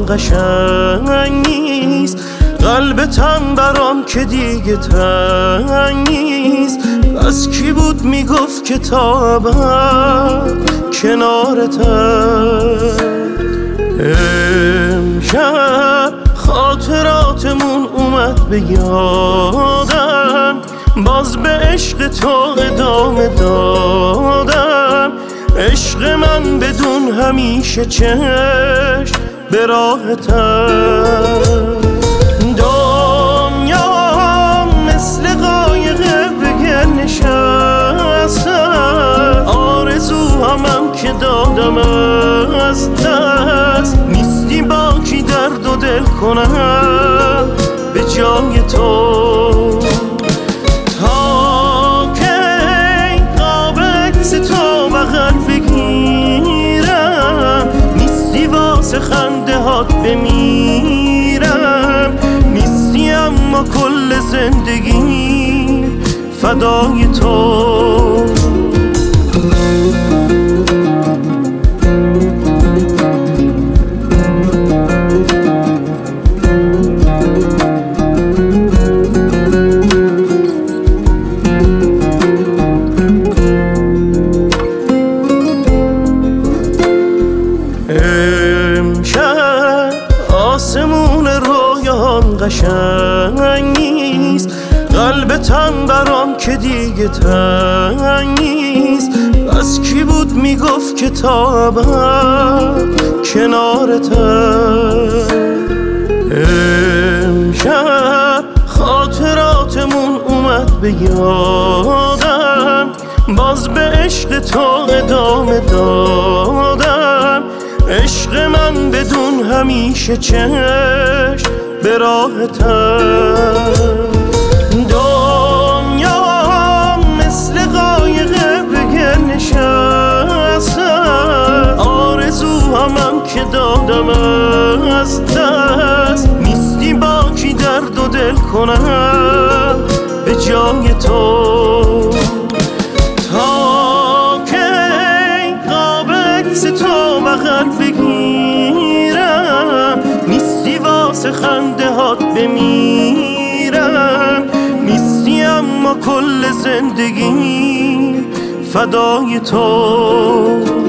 قشنگ نیست، قلبتم برام که دیگه تنگ نیست. پس کی بود میگفت که تا ابد کنارتم؟ امشب خاطراتمون اومد به یادم، باز به عشق تو ادامه دادم. عشق من بدون همیشه چشم به راحتم. دنیا مثل قایقه به گل نشسته، آرزو همم که دادم از دست. نیستی باکی درد و دل کنم به جای تو. تا که قاب عکس تو بغل بگیرم، نیستی واسه خنده هات بمیرم. نیستی اما کل زندگی فدای تو. امشب آسمون رویان قشنگ نیست، قلبتم برام که دیگه تنگ نیست. پس کی بود میگفت که تا ابد کنارتم؟ امشب خاطراتمون اومد به یادم، باز به عشق تو ادامه دادم. عشق من بدون همیشه چشم به راحتم. دنیا مثل قایقه به گل نشسته، آرزو همم که دادم از دست. نیستی باکی درد و دل کنم به جای تو. تا که قاب عکس تو بغل بگیرم، نیستی واسه خنده هات بمیرم. نیستی اما کل زندگی فدای تو.